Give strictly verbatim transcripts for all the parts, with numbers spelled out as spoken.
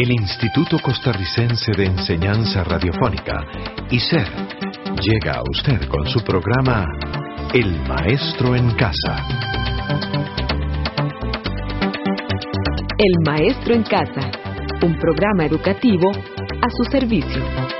El Instituto Costarricense de Enseñanza Radiofónica, I C E R, llega a usted con su programa El Maestro en Casa. El Maestro en Casa, un programa educativo a su servicio.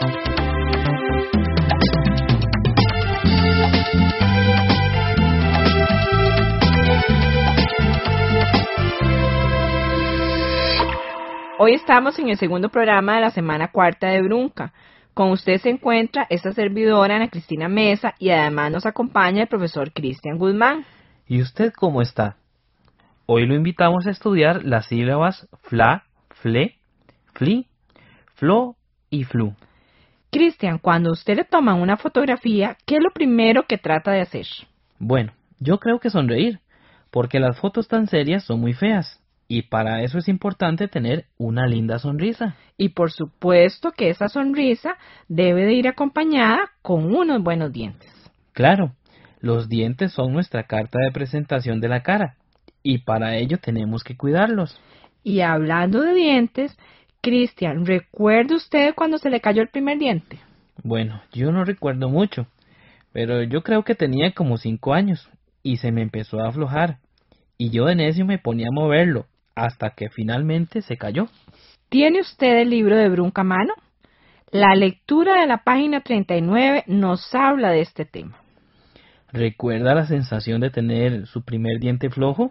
Hoy estamos en el segundo programa de la semana cuarta de Brunca. Con usted se encuentra esta servidora, Ana Cristina Mesa, y además nos acompaña el profesor Cristian Guzmán. ¿Y usted cómo está? Hoy lo invitamos a estudiar las sílabas fla, fle, fli, flo y flu. Cristian, cuando usted le toma una fotografía, ¿qué es lo primero que trata de hacer? Bueno, yo creo que sonreír, porque las fotos tan serias son muy feas. Y para eso es importante tener una linda sonrisa. Y por supuesto que esa sonrisa debe de ir acompañada con unos buenos dientes. Claro, los dientes son nuestra carta de presentación de la cara, y para ello tenemos que cuidarlos. Y hablando de dientes, Cristian, ¿recuerda usted cuando se le cayó el primer diente? Bueno, yo no recuerdo mucho, pero yo creo que tenía como cinco años, y se me empezó a aflojar, y yo de necio me ponía a moverlo, hasta que finalmente se cayó. ¿Tiene usted el libro de Brunca a mano? La lectura de la página treinta y nueve nos habla de este tema. ¿Recuerda la sensación de tener su primer diente flojo?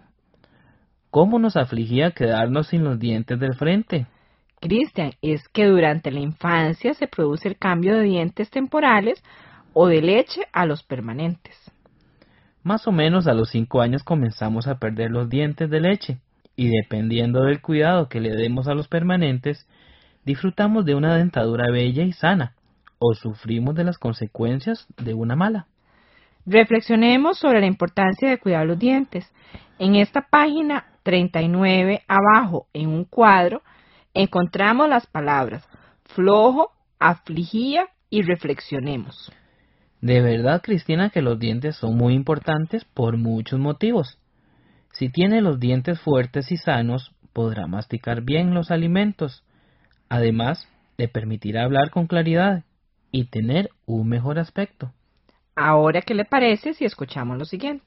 ¿Cómo nos afligía quedarnos sin los dientes del frente? Cristian, es que durante la infancia se produce el cambio de dientes temporales o de leche a los permanentes. Más o menos a los cinco años comenzamos a perder los dientes de leche. Y dependiendo del cuidado que le demos a los permanentes, disfrutamos de una dentadura bella y sana, o sufrimos de las consecuencias de una mala. Reflexionemos sobre la importancia de cuidar los dientes. En esta página treinta y nueve, abajo, en un cuadro, encontramos las palabras flojo, afligía y reflexionemos. De verdad, Cristina, que los dientes son muy importantes por muchos motivos. Si tiene los dientes fuertes y sanos, podrá masticar bien los alimentos. Además, le permitirá hablar con claridad y tener un mejor aspecto. Ahora, ¿qué le parece si escuchamos lo siguiente?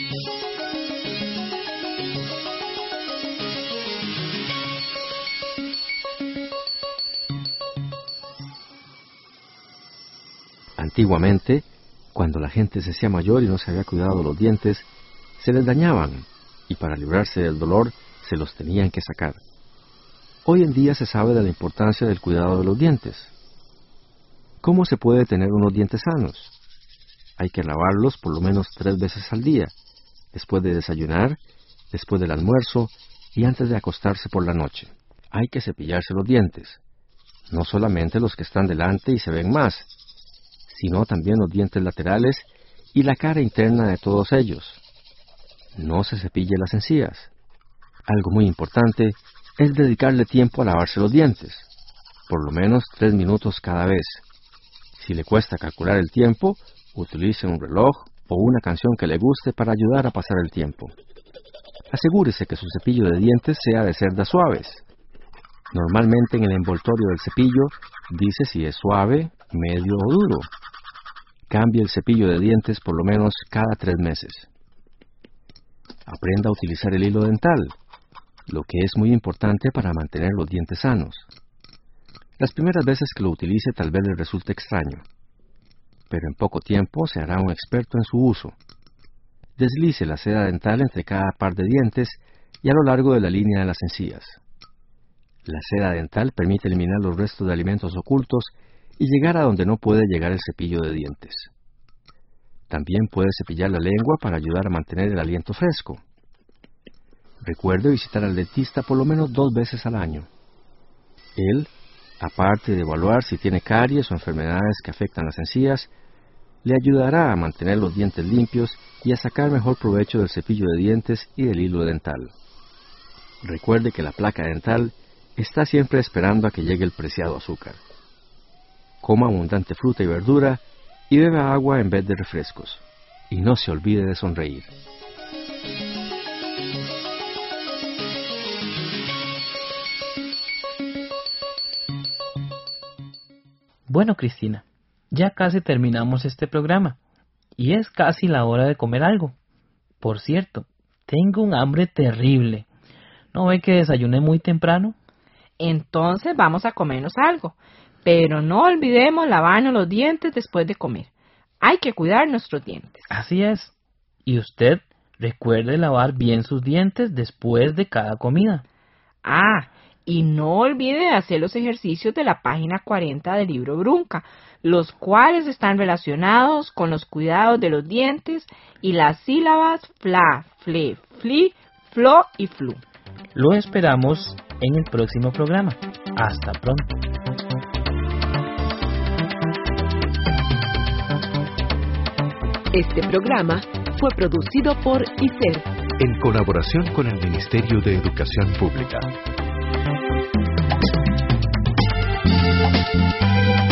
Antiguamente, cuando la gente se hacía mayor y no se había cuidado los dientes, se les dañaban, y para librarse del dolor se los tenían que sacar. Hoy en día se sabe de la importancia del cuidado de los dientes. ¿Cómo se puede tener unos dientes sanos? Hay que lavarlos por lo menos tres veces al día, después de desayunar, después del almuerzo y antes de acostarse por la noche. Hay que cepillarse los dientes, no solamente los que están delante y se ven más, sino también los dientes laterales y la cara interna de todos ellos. No se cepille las encías. Algo muy importante es dedicarle tiempo a lavarse los dientes, por lo menos tres minutos cada vez. Si le cuesta calcular el tiempo, utilice un reloj o una canción que le guste para ayudar a pasar el tiempo. Asegúrese que su cepillo de dientes sea de cerdas suaves. Normalmente en el envoltorio del cepillo dice si es suave, medio o duro. Cambie el cepillo de dientes por lo menos cada tres meses. Aprenda a utilizar el hilo dental, lo que es muy importante para mantener los dientes sanos. Las primeras veces que lo utilice tal vez le resulte extraño, pero en poco tiempo se hará un experto en su uso. Deslice la seda dental entre cada par de dientes y a lo largo de la línea de las encías. La seda dental permite eliminar los restos de alimentos ocultos y llegar a donde no puede llegar el cepillo de dientes. También puede cepillar la lengua para ayudar a mantener el aliento fresco. Recuerde visitar al dentista por lo menos dos veces al año. Él, aparte de evaluar si tiene caries o enfermedades que afectan las encías, le ayudará a mantener los dientes limpios y a sacar mejor provecho del cepillo de dientes y del hilo dental. Recuerde que la placa dental está siempre esperando a que llegue el preciado azúcar. Coma abundante fruta y verdura y beba agua en vez de refrescos. Y no se olvide de sonreír. Bueno, Cristina, ya casi terminamos este programa y es casi la hora de comer algo. Por cierto, tengo un hambre terrible. ¿No ve que desayuné muy temprano? Entonces vamos a comernos algo, pero no olvidemos lavarnos los dientes después de comer. Hay que cuidar nuestros dientes. Así es. Y usted recuerde lavar bien sus dientes después de cada comida. Ah, y no olvide hacer los ejercicios de la página cuarenta del libro Brunca, los cuales están relacionados con los cuidados de los dientes y las sílabas fla, fle, fli, flo y flu. Lo esperamos en el próximo programa. Hasta pronto. Este programa fue producido por I C E R en colaboración con el Ministerio de Educación Pública.